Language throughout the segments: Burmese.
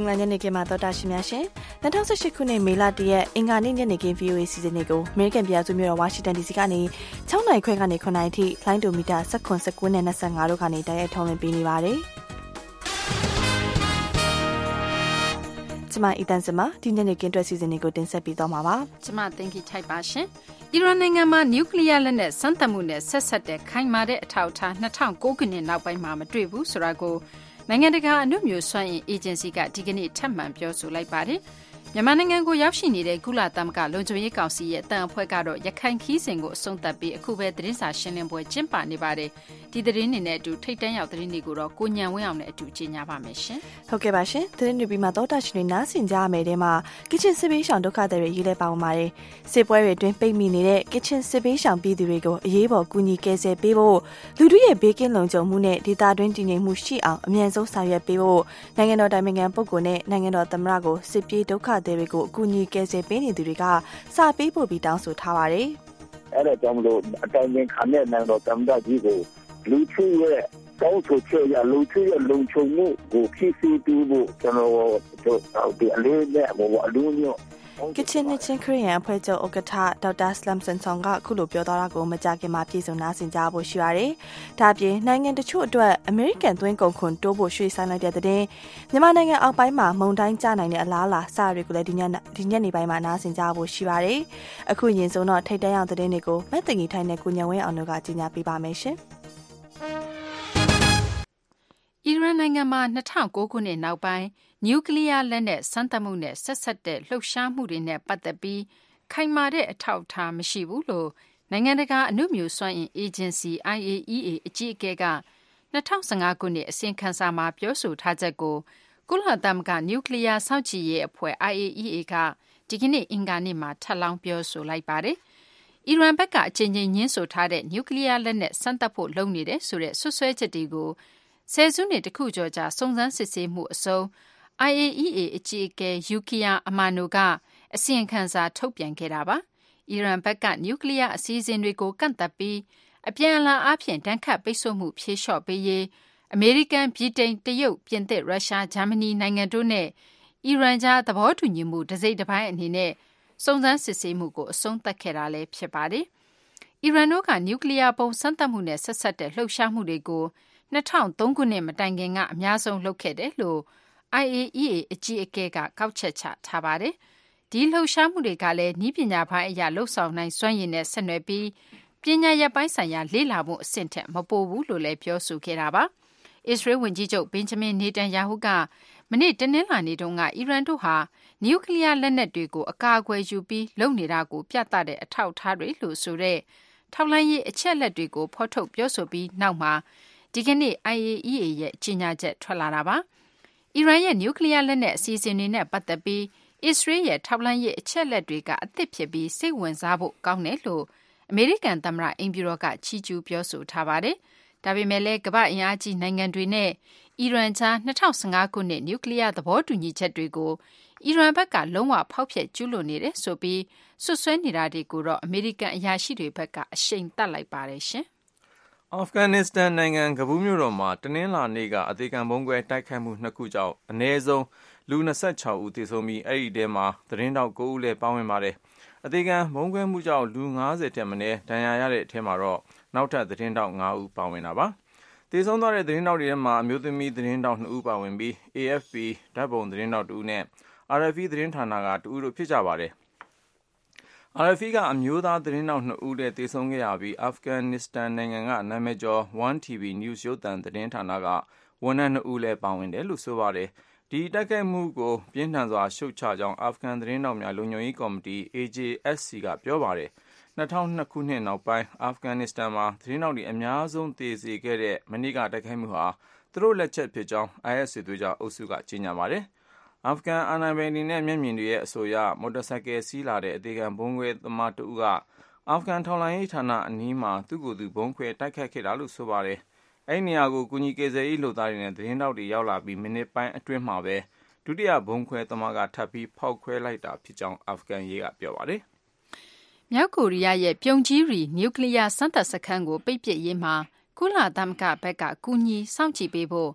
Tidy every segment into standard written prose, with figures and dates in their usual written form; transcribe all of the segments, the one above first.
င်္ဂလာညနေခင်းမှာတော်တာရှင်များရှင်2018ခုနှစ်မေလ1ရက်အင်္ဂါနေ့ညနေခင်း VOA စီစဉ်တွေကို American ပြည်သူမျိုးတော် Washington DC ကနေ6နိုင်ခွဲကနေ9နိုင်ထိလိုင်းဒိုမီတာ19နဲ့25တို့ကနေတိုက်ရိုက်ထုံးလွှင့်ပေးနေပါတယ်ကျမအီတန်စမဒီညနေခင်းအတွက်စီစဉ်တွေကိုတင်ဆက်ပေးသွားမှာပါကျမသင်္ကိထိုက်ပါရှင်အီရန်နိုင်ငံမှာနျူကလ িয়ার လက်နက်စမ်းသပ်မှုနဲ့ဆက်ဆက်တဲ့ခိုင်မာတဲ့အထောက်အထား2009ခုနှစ်နောက်ပိုင်းမှာမတွေ့ဘူးဆိုတာကိုနိုင်ငံတကာအနုမျိုးစွမ်းအင်အေဂျင်စီကဒီကနေ့ထပ်မံပြောဆိုလိုက်ပါတယ်။မြန်မာနိုင်ငံကိုရောက်ရှိနေတဲ့ကုလသမဂ္ဂလုံခြုံရေးကောင်စီရဲ့တန်အဖွဲ့ကတော့ရခိုင်ခီးစဉ်ကိုအဆုံးသတ်ပြီးအခုပဲသတင်းစာရှင်းလင်းပွဲကျင်းပနေပါတယ်။ဒီသတင်းတွေနဲ့အတူထိတ်တန့်ရောက်သတင်းတွေကိုတော့ကိုညံဝင်းအောင်နဲ့အတူကြီးညာပါမယ်ရှင်။ဟုတ်ကဲ့ပါရှင်။သတင်းတွေပြီးမှတော့တာရှင်တွေနားဆင်ကြရမယ်တဲ့မှာကချင်စစ်ဘေးရှောင်ဒုက္ခသည်တွေရေးလဲပါဝင်ပါတယ်။စစ်ပွဲတွေအတွင်းပိတ်မိနေတဲ့ကချင်စစ်ဘေးရှောင်ပြည်သူတွေကိုအရေးပေါ်ကူညီကယ်ဆယ်ပေးဖို့လူထုရဲ့ဘေးကင်းလုံခြုံမှုနဲ့ဒေသတွင်းတည်ငြိမ်မှုရှိအောင်အမြန်ဆုံးဆောင်ရွက်ပေးဖို့နိုင်ငံတော်တိုင်ပင်ခံပုဂ္ဂိုလ်နဲ့နိုင်ငံတော်သမ္မတကိုစစ်ပြေးဒုက္ခသည်တွေကိုအကူအညီကယ်ဆယ်ပေးနေသူတွေကစာပေးပို့ပြီးတောင်းဆိုထားပါတယ်။အဲ့ဒါကြောင့်မလို့အတိုင်းပင်ခံတဲ့နိုင်ငံတော်သမ္မတကြီးကိုလူထုရဲ့တောင်းဆိုချက်ရလူထုရဲ့လုံခြုံမှုကိုဖြစ်စေပြီးဖို့ကျွန်တော်ဒီအလေးနဲ့ဘောအလုံးမျိုးကချင်နဲ့ချင်းခရီးယန်အဖွဲ့ချုပ်ဥက္ကဋ္ဌဒေါက်တာစလမ်ဆန်ဆောင်ကအခုလိုပြောသွားတာကိုမကြခင်မှာပြည်စုံနာဆင်ကြဖို့ရှိပါတယ်။ဒါပြင်နိုင်ငံတချို့အတွက်အမေရိကန်သွင်းကုန်ခွန်တိုးဖို့ရွှေ့ဆိုင်းလိုက်တဲ့တဲ့မြန်မာနိုင်ငံအောက်ပိုင်းမှာမုန်တိုင်းကျနိုင်တဲ့အလားအလာစတွေကိုလည်းဒီညနေပိုင်းမှာနားဆင်ကြဖို့ရှိပါတယ်။အခုရင်ဆုံးတော့ထိတ်တန့်ရောက်တဲ့တွေကိုမက်တင်ကြီးထိုင်းနဲ့ကိုညံဝင်းအောင်တို့ကကြီးညာပေးပါမယ်ရှင်။အီရန်နိုင်ငံမှာ2009ခုနှစ်နောက်ပိုင်းနျူကလ িয়ার လက်နက်စမ်းသပ်မှုနဲ့ဆက်ဆက်တဲ့လှုပ်ရှားမှုတွေနဲ့ပတ်သက်ပြီးခိုင်မာတဲ့အထောက်အထားမရှိဘူးလို့နိုင်ငံတကာအနုမျိုးစွမ်းအင်အေဂျင်စီ IAEA အကြီးအကဲက2015ခုနှစ်အစီရင်ခံစာမှာပြောဆိုထားချက်ကိုကုလသမဂ္ဂနျူကလ িয়ার စောင့်ကြည့်ရေးအဖွဲ့ IAEA ကဒီကနေ့အင်္ဂါနေ့မှာထပ်လောင်းပြောဆိုလိုက်ပါတယ်။အီရန်ဘက်ကအချိန်ချင်းညှင်းဆိုထားတဲ့နျူကလ িয়ার လက်နက်စမ်းသပ်ဖို့လုပ်နေတယ်ဆိုတဲ့ဆွဆွဲချက်တွေကိုဆယ်စုနှစ်တခုကျော်ကြာစုံစမ်းစစ်ဆေးမှုအစုံIAEA အကြီးအကဲယူကီယာအမာနိုကအစီရင်ခံစာထုတ်ပြန်ခဲ့တာပါ။အီရန်ဘက်ကနျူကလ িয়ার အစီအစဉ်တွေကိုကန့်သတ်ပြီးအပြန်အလှန်အားဖြင့်တန်းခတ်ပိတ်ဆို့မှုဖြေလျှော့ပေးရေးအမေရိကန်ဗြိတိန်တရုတ်ပြင်သစ်ရုရှားဂျာမနီနိုင်ငံတို့နဲ့အီရန်ကြားသဘောတူညီမှုတစ်စိတ်တစ်ပိုင်းအနေနဲ့စုံစမ်းစစ်ဆေးမှုကိုအဆုံးသတ်ခဲ့တာလည်းဖြစ်ပါတယ်။အီရန်တို့ကနျူကလ িয়ার ပုံစံသတ်မှုနဲ့ဆက်ဆက်တဲ့လှုပ်ရှားမှုတွေကို2003ခုနှစ်မတိုင်ခင်ကအများဆုံးလုပ်ခဲ့တယ်လို့IAEA အကြီးအကဲကကောက်ချက်ချထားပါတယ်။ဒီလှုပ်ရှားမှုတွေကလည်းနည်းပညာပိုင်းအရလှုပ်ဆောင်နိုင်စွမ်းရည်နဲ့ဆက်နွယ်ပြီးပညာရပ်ပိုင်းဆိုင်ရာလေ့လာမှုအဆင့်ထက်မပိုဘူးလို့လည်းပြောဆိုခဲ့တာပါ။အစ္စရေးဝန်ကြီးချုပ်ဘင်ဂျမင်နေတန်ယာဟုကမနေ့တနင်္လာနေ့တုန်းကအီရန်တို့ဟာနျူကလ িয়ার လက်နက်တွေကိုအကာအကွယ်ယူပြီးလုပ်နေတာကိုပြသတဲ့အထောက်အထားတွေလို့ဆိုတဲ့ထောက်လှမ်းရေးအချက်အလက်တွေကိုဖော်ထုတ်ပြောဆိုပြီးနောက်မှာဒီကနေ့ IAEA ရဲ့ကြေညာချက်ထွက်လာတာပါ။အီရန်ရဲ့နျူကလ িয়ার လက်နက်အစီအစဉ်တွေနဲ့ပတ်သက်ပြီးအစ္စရေးရဲ့ထောက်လှမ်းရေးအချက်အလက်တွေကအသစ်ဖြစ်ပြီးစိတ်ဝင်စားဖို့ကောင်းတယ်လို့အမေရိကန်သမ္မတအိမ်ဖြူတော်ကချီးကျူးပြောဆိုထားပါတယ်။ဒါပေမဲ့လည်းကမ္ဘာ့အင်အားကြီးနိုင်ငံတွေနဲ့အီရန်ကြား2015ခုနှစ်နျူကလ িয়ার သဘောတူညီချက်တွေကိုအီရန်ဘက်ကလုံးဝဖောက်ဖျက်ကျူးလွန်နေတယ်ဆိုပြီးဆွဆွဲနေတာတွေကိုတော့အမေရိကန်အရာရှိတွေဘက်ကအရှိန်သတ်လိုက်ပါတယ်ရှင်။အာဖဂန်နစ္စတန်နိုင်ငံကဘူးမြို့တော်မှာတနင်္လာနေ့ကအသေခံဗုံးခွဲတိုက်ခိုက်မှု2ခုကြောင့်အနည်းဆုံးလူ26ဦးသေဆုံးပြီးအဲ့ဒီထဲမှာသတင်းတောက်9ဦးလည်းပါဝင်ပါတယ်။အသေခံဗုံးခွဲမှုကြောင့်လူ90ထက်မနည်းဒဏ်ရာရတဲ့အထဲမှာတော့နောက်ထပ်သတင်းတောက်5ဦးပါဝင်တာပါ။သေဆုံးသွားတဲ့သတင်းတောက်တွေထဲမှာအမျိုးသမီးသတင်းတောက်2ဦးပါဝင်ပြီး AFP ဓာတ်ပုံသတင်းတောက်2ဦးနဲ့ RFE သတင်းဌာနက2ဦးတို့ဖြစ်ကြပါတယ်။ RFE ကအမျိုးသားသတင်းတောက်2ဦးနဲ့သေဆုံးခဲ့ရပြီးအာဖဂန်နစ္စတန်နိုင်ငံကနာမည်ကျော် One TV News ရုပ်သံသတင်းဌာနကဝန်ထမ်း2ဦးလည်းပါဝင်တယ်လို့ဆိုပါတယ်။ဒီတိုက်ခိုက်မှုကိုပြင်းထန်စွာရှုတ်ချကြောင်းအာဖဂန်သတင်းတောက်များလုံခြုံရေးကော်မတီ AJSC ကပြောပါတယ်။2002ခုနှစ်နောက်ပိုင်းအာဖဂန်နစ္စတန်မှာသတင်းတောက်တွေအများဆုံးသေစေခဲ့တဲ့မနေ့ကတိုက်ခိုက်မှုဟာသူတို့လက်ချက်ဖြစ်ကြောင်း IS စစ်သွေးကြွအုပ်စုကကြေညာပါတယ်။အာဖဂန်အာဏာပိုင်တွေနဲ့မျက်မြင်တွေရဲ့အဆိုအရမော်တော်ဆိုင်ကယ်စီးလာတဲ့အသေခံဗုံးခွဲသမားတဦးကအာဖဂန်ထောက်လှမ်းရေးဌာနအနီးမှာသူ့ကိုယ်သူဗုံးခွဲတိုက်ခိုက်ခဲ့တာလို့ဆိုပါတယ်။အဲဒီနေရာကိုကူညီကယ်ဆယ်ရေးလုပ်သားတွေနဲ့သတင်းတောက်တွေရောက်လာပြီးမိနစ်ပိုင်းအတွင်းမှာပဲဒုတိယဗုံးခွဲသမားကထပ်ပြီးဖောက်ခွဲလိုက်တာဖြစ်ကြောင်းအာဖဂန်ရဲကပြောပါတယ်။မြောက်ကိုရီးယားရဲ့ပြုံကြီးရီနျူကလ িয়ার စမ်းသပ်စခန်းကိုပိတ်ပစ်ရေးမှာကုလသမဂ္ဂဘက်ကကူညီစောင့်ကြည့်ပေးဖို့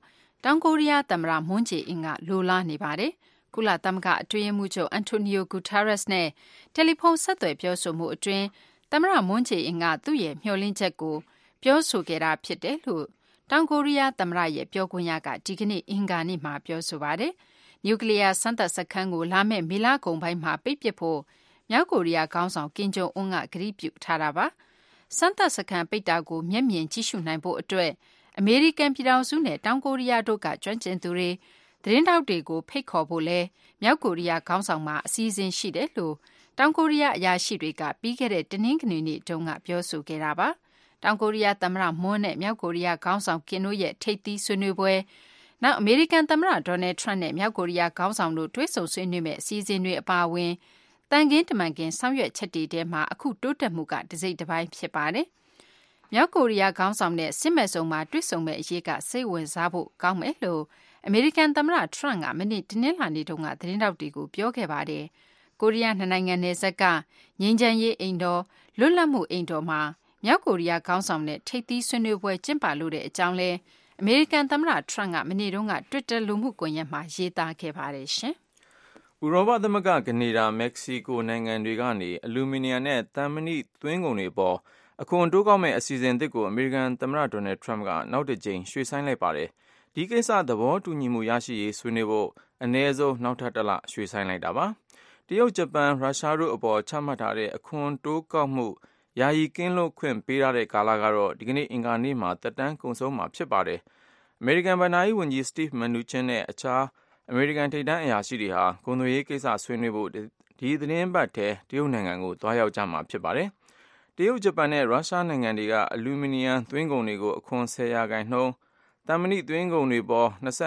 တောင်ကိုရီးယားသမ္မတမွန်းဂျေအင်းကလိုလားနေပါတယ်။ကုလသမဂ္ဂအတွင်းရေးမှူးချုပ်အန်တိုနီယိုဂူတာရက်စ်နဲ့တယ်လီဖုန်းဆက်သွယ်ပြောဆိုမှုအတွင်းသမ္မတမွန်းဂျေအင်းကသူ့ရဲ့မျှော်လင့်ချက်ကိုပြောဆိုခဲ့တာဖြစ်တယ်လို့တောင်ကိုရီးယားသမ္မတရဲ့ပြောခွင့်ရကဒီကနေ့အင်္ဂါနေ့မှာပြောဆိုပါတယ်။နျူကလ িয়ার စမ်းသပ်စခန်းကိုလာမယ့်မေလကုန်ပိုင်းမှာပိတ်ပစ်ဖို့မြောက်ကိုရီးယားခေါင်းဆောင်ကင်ဂျုံအွန်းကကတိပြုထားတာပါ။စမ်းသပ်စခန်းပိတ်တာကိုမျက်မြင်ကြည့်ရှုနိုင်ဖို့အတွက်အမေရိကန်ပြည်ထောင်စုနဲ့တောင်ကိုရီးယားတို့ကကျွမ်းကျင်သူတွေသတင်းတောက်တွေကိုဖိတ်ခေါ်ဖို့လဲမြောက်ကိုရီးယားခေါင်းဆောင်မှာအစည်းအဝေးရှိတယ်လို့တောင်ကိုရီးယားအရာရှိတွေကပြီးခဲ့တဲ့တနင်္ဂနွေနေ့တုန်းကပြောဆိုခဲ့တာပါ။တောင်ကိုရီးယားသမ္မတမွန်းနဲ့မြောက်ကိုရီးယားခေါင်းဆောင်ကင်တို့ရဲ့ထိပ်သီးဆွေးနွေးပွဲနောက်အမေရိကန်သမ္မတဒေါ်နယ်ထရန့်နဲ့မြောက်ကိုရီးယားခေါင်းဆောင်တို့တွေ့ဆုံဆွေးနွေးမဲ့အစည်းအဝေးတွေအပါအဝင်တန်ခင်းတမန်ခင်းဆောင်ရွက်ချက်တွေထဲမှာအခုတိုးတက်မှုကတစ်စိတ်တစ်ပိုင်းဖြစ်ပါတယ်။မြောက်ကိုရီးယားခေါင်းဆောင်နဲ့စစ်မဲ့ဆုံမှာတွေ့ဆုံမဲ့အရေးကစိတ်ဝင်စားဖို့ကောင်းမယ်လို့အမေရိကန်သမ္မတထရန့်ကမနေ့တနင်္လာနေ့တုန်းကသတင်းတောက်တွေကိုပြောခဲ့ပါတယ်။ကိုရီးယားနှစ်နိုင်ငံနယ်စပ်ကငြိမ်းချမ်းရေးအိမ်တော်လွတ်လပ်မှုအိမ်တော်မှာမြောက်ကိုရီးယားခေါင်းဆောင်နဲ့ထိပ်သီးဆွေးနွေးပွဲကျင်းပလို့တဲ့အကြောင်းလဲအမေရိကန်သမ္မတထရန့်ကမနေ့တုန်းက Twitter လူမှုကွန်ရက်မှာရေးသားခဲ့ပါတယ်ရှင်။ဥရောပသမဂ္ဂကနေဒါမက္ကဆီကိုနိုင်ငံတွေကနေအလူမီနီယံနဲ့သံမဏိသွင်းကုန်တွေပေါ်အခွန်တိုးကောက်မဲ့အစီအစဉ်အသစ်ကိုအမေရိကန်သမ္မတဒေါ်နယ်ထရန့်ကနောက်တစ်ကြိမ်ရွှေ့ဆိုင်းလိုက်ပါတယ်။ဒီကိစ္စသဘောတူညီမှုရရှိရေးဆွေးနွေးဖို့အနည်းဆုံးနောက်ထပ်တစ်လရွှေ့ဆိုင်းလိုက်တာပါ။တရုတ်၊ဂျပန်၊ရုရှားတို့အပေါ်ချမှတ်ထားတဲ့အခွန်တိုးကောက်မှုယာယီကင်းလွတ်ခွင့်ပေးထားတဲ့ကာလကတော့ဒီကနေ့အင်္ဂါနေ့မှာသက်တမ်းကုန်ဆုံးမှာဖြစ်ပါတယ်။အမေရိကန်ဘဏ္ဍာရေးဝန်ကြီးစတိဗ်မနူချင်နဲ့အခြားအမေရိကန်ထိပ်တန်းအရာရှိတွေဟာကုန်သွယ်ရေးကိစ္စဆွေးနွေးဖို့ဒီသတင်းပတ်ထဲတရုတ်နိုင်ငံကိုသွားရောက်ကြမှာဖြစ်ပါတယ်။တရုတ်၊ဂျပန်နဲ့ရုရှားနိုင်ငံတွေကအလူမီနီယံသွင်းကုန်တွေကိုအခွန်10%သံမဏိသွင်းကုန်တွေပေါ်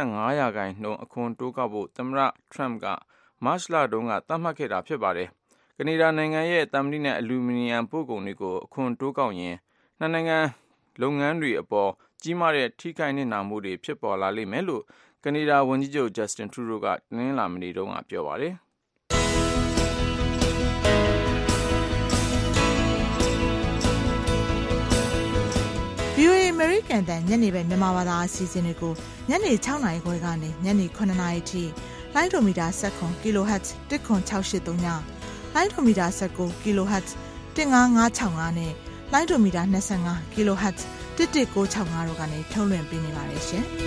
25%အခွန်တိုးကောက်ဖို့သမ္မတထရန့်ကမတ်လတုန်းကသတ်မှတ်ခဲ့တာဖြစ်ပါတယ်။ကနေဒါနိုင်ငံရဲ့သံမဏိနဲ့အလူမီနီယံပို့ကုန်တွေကိုအခွန်တိုးကောက်ရင်နှစ်နိုင်ငံလုပ်ငန်းတွေအပေါ်ကြီးမားတဲ့ထိခိုက်နစ်နာမှုတွေဖြစ်ပေါ်လာလိမ့်မယ်လို့ကနေဒါဝန်ကြီးချုပ်ဂျက်စတင်ထရူဒိုကတနင်္လာနေ့တုန်းကပြောပါတယ်။ VOA American တန်ညနေပဲမြန်မာဘာသာအစီအစဉ်တွေကိုညနေ6နာရီခွဲကနေညနေ9နာရီထိလိုင်းဒိုမီတာ19 kHz 10683ညလိုင်းဒိုမီတာ19 kHz 15565နဲ့လိုင်းဒိုမီတာ25 kHz 11965တို့ကနေထုတ်လွှင့်ပေးနေပါတယ်ရှင်။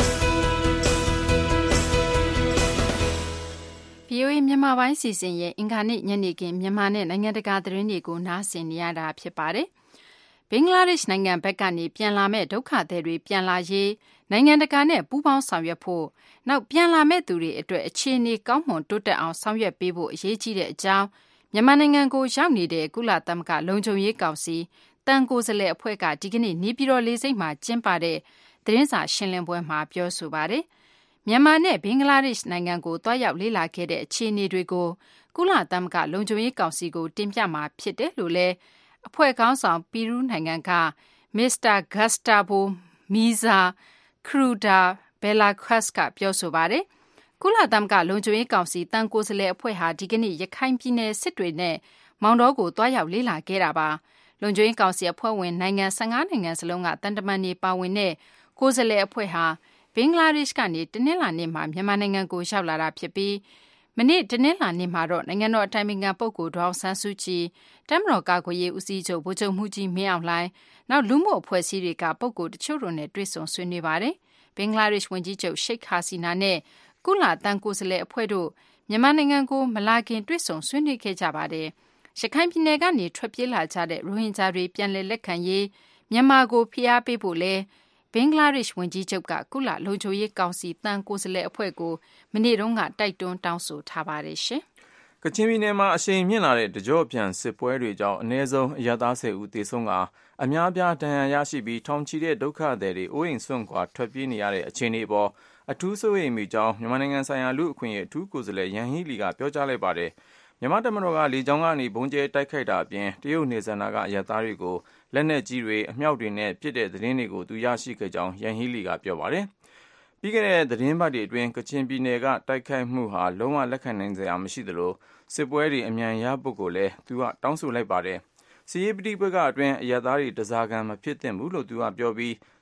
VOA မြန်မာပိုင်းစီစဉ်ရဲ့အင်္ဂါနေ့ညနေခင်းမြန်မာနဲ့နိုင်ငံတကာသတင်းတွေကိုနားဆင်နေရတာဖြစ်ပါတယ်။ဘင်္ဂလားဒေ့ရှ်နိုင်ငံဘက်ကနေပြန်လာမဲ့ဒုက္ခသည်တွေပြန်လာရေးနိုင်ငံတကာနဲ့ပူးပေါင်းဆောင်ရွက်ဖို့နောက်ပြန်လာမဲ့သူတွေအတွက်အခြေအနေကောင်းမွန်တိုးတက်အောင်ဆောင်ရွက်ပေးဖို့အရေးကြီးတဲ့အကြောင်းမြန်မာနိုင်ငံကိုရောက်နေတဲ့ကုလသမဂ္ဂလုံခြုံရေးကောင်စီတန်ကိုယ်စားလှယ်အဖွဲ့ကဒီကနေ့နေပြည်တော်လေဆိပ်မှာကျင်းပတဲ့သတင်းစာရှင်းလင်းပွဲမှာပြောဆိုပါတယ်။မြန်မာနဲ့ဘင်္ဂလားဒေ့ရှ်နိုင်ငံကိုတွားရောက်လေ့လာခဲ့တဲ့အခြေအနေတွေကိုကုလသမဂ္ဂလုံခြုံရေးကောင်စီကိုတင်ပြမှာဖြစ်တယ်လို့လည်းအဖွဲ့ခေါင်းဆောင်ပီရူးနိုင်ငံကမစ္စတာဂတ်စတာဘိုမီဇာခရူဒါဘယ်လာခွတ်ကပြောဆိုပါတယ်။ကုလသမဂ္ဂလုံခြုံရေးကောင်စီတန်ကိုယ်စားလှယ်အဖွဲ့ဟာဒီကနေ့ရခိုင်ပြည်နယ်စစ်တွေနဲ့မောင်တောကိုတွားရောက်လေ့လာခဲ့တာပါ။လုံခြုံရေးကောင်စီအဖွဲ့ဝင်နိုင်ငံ15နိုင်ငံစလုံးကတန်တမန်တွေပါဝင်တဲ့ကိုယ်စားလှယ်အဖွဲ့ဟာဘင်္ဂလားဒေ့ရှ်ကနေတနင်္လာနေ့မှာမြန်မာနိုင်ငံကိုရောက်လာတာဖြစ်ပြီးမနေ့တနင်္လာနေ့မှာတော့နိုင်ငံတော်အတိုင်ပင်ခံပုဂ္ဂိုလ်ဒေါ်အောင်ဆန်းစုကြည်တပ်မတော်ကာကွယ်ရေးဦးစီးချုပ်ဗိုလ်ချုပ်မှူးကြီးမင်းအောင်လှိုင်နောက်လူမှုအဖွဲ့အစည်းတွေကပုဂ္ဂိုလ်တချို့တို့နဲ့တွေ့ဆုံဆွေးနွေးပါတယ်။ဘင်္ဂလားဒေ့ရှ်ဝန်ကြီးချုပ်ရှိတ်ဟာစီနာနဲ့ကုလတန်ကိုယ်စားလှယ်အဖွဲ့တို့မြန်မာနိုင်ငံကိုမလာခင်တွေ့ဆုံဆွေးနွေးခဲ့ကြပါတယ်။ရခိုင်ပြည်နယ်ကနေထွက်ပြေးလာကြတဲ့ရိုဟင်ဂျာတွေပြန်လည်လက်ခံရေးမြန်မာကိုဖိအားပေးဖို့လဲဘင်္ဂလားဒေ့ရှ်ဝန်ကြီးချုပ်ကကုလလုံခြုံရေးကောင်စီတန်ကိုယ်စားလှယ်အဖွဲ့ကိုမနေ့တုန်းကတိုက်တွန်းတောင်းဆိုထားပါတယ်ရှင်။ကချင်ပြည်နယ်မှာအရှိန်မြင့်လာတဲ့တကြော့ပြန်စစ်ပွဲတွေကြောင့်အနည်းဆုံးအရပ်သား10ဦးသေဆုံးကအများပြားဒဏ်ရာရရှိပြီးထောင်ချီတဲ့ဒုက္ခသည်တွေအိုးအိမ်စွန့်ခွာထွက်ပြေးနေရတဲ့အခြေအနေပေါ်အထူးစိုးရိမ်မိကြောင်းမြန်မာနိုင်ငံဆိုင်ရာလူ့အခွင့်အရေးအထူးကိုယ်စားလှယ်ယန်ဟီလီကပြောကြားလိုက်ပါတယ်။မြန်မာတပ်မတော်ကလေကြောင်းကနေဘုံကျဲတိုက်ခိုက်တာအပြင်တရုတ်နေဇာနာကအရပ်သားတွေကိုလက်နက်ကြီးတွေအမြောက်တွေနဲ့ပစ်တဲ့သတင်းတွေကိုသူရရှိခဲ့ကြောင်းယန်ဟီလီကပြောပါတယ်။ပြီးခဲ့တဲ့သတင်းပတ်တွေအတွင်းကချင်ပြည်နယ်ကတိုက်ခိုက်မှုဟာလုံးဝလက်ခံနိုင်စရာမရှိသလိုစစ်ပွဲတွေအမြန်ရဖို့ကိုလည်းသူကတောင်းဆိုလိုက်ပါတယ်။စီးရီးပဋိပက္ခအတွင်းအရပ်သားတွေတစားကံမဖြစ်သင့်ဘူးလို့သူကပြောပြီး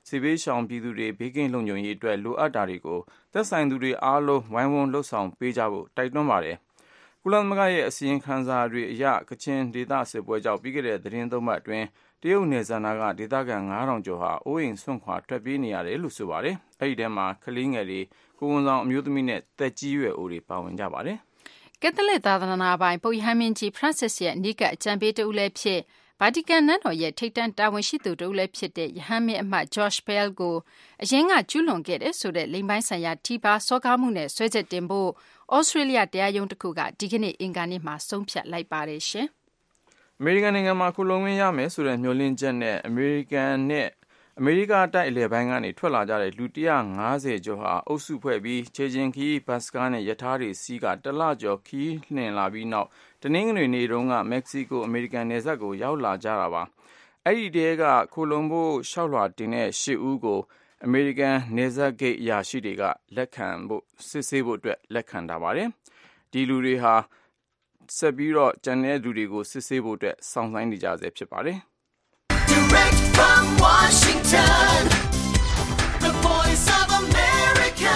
စစ်ဘေးရှောင်ပြည်သူတွေဘေးကင်းလုံခြုံရေးအတွက်လိုအပ်တာတွေကိုသက်ဆိုင်သူတွေအားလုံးဝိုင်းဝန်းလှုပ်ဆောင်ပေးကြဖို့တိုက်တွန်းပါတယ်။ကုလသမဂ္ဂရဲ့အစီရင်ခံစာတွေအရကချင်ဒေသစစ်ပွဲကြောင့်ပြီးခဲ့တဲ့သတင်းသုံးပတ်အတွင်းတရုတ်နယ်စပ်နာကဒေသခံ9000ကျော်ဟာအိုးအိမ်ဆွန့်ခွာထွက်ပြေးနေရတယ်လို့ဆိုပါတယ်။အဲဒီထဲမှာကလေးငယ်တွေကိုဝန်ဆောင်အမျိုးသမီးနဲ့သက်ကြီးရွယ်အိုတွေပါဝင်ကြပါတယ်။ကက်သလစ်သာသနာပိုင်ပုပ်ရဟန်းမင်းကြီး Francis ရဲ့အနီးကအကြံပေးတဦးလည်းဖြစ်ဗာတီကန်နန်းတော်ရဲ့ထိပ်တန်းတာဝန်ရှိသူတဦးလည်းဖြစ်တဲ့ရဟန်းမင်းအမတ် George Pell ကိုအရင်ကကျူးလွန်ခဲ့တဲ့ဆိုတဲ့လိင်ပိုင်းဆိုင်ရာထိပါစောကားမှုနဲ့ဆွဲချက်တင်ဖို့ဩစတြေးလျတရားရုံးတစ်ခုကဒီကနေ့အင်္ဂါနေ့မှာဆုံးဖြတ်လိုက်ပါတယ်ရှင်။အမေရိကန်နိုင်ငံမှာခိုလှုံခွင့်ရမယ်ဆိုတဲ့မျှော်လင့်ချက်နဲ့အမေရိကန်နဲ့အမေရိကတိုက်အလယ်ပိုင်းကနေထွက်လာကြတဲ့လူ150ကျော်ဟာအုပ်စုဖွဲ့ပြီးခြေချင်းခီးဘတ်စကားနဲ့ရထားတွေစီးကတလကျော်ခီးနှင်လာပြီးနောက်တနင်္ဂနွေနေ့တုန်းကမက္ကဆီကိုအမေရိကန်နယ်စပ်ကိုရောက်လာကြတာပါ။အဲ့ဒီတဲကခိုလှုံဖို့ရှောက်လွှာတင်တဲ့10ဦးကိုအမေရိကန်နယ်စပ်ဂိတ်အရာရှိတွေကလက်ခံဖို့စစ်ဆေးဖို့အတွက်လက်ခံထားပါတယ်။ဒီလူတွေဟာဆက်ပြီးတော့ကျန်တဲ့လူတွေကိုစစ်ဆေးဖို့အတွက်စောင့်ဆိုင်းနေကြဆဲဖြစ်ပါတယ်။ Direct from Washington, the voice of America,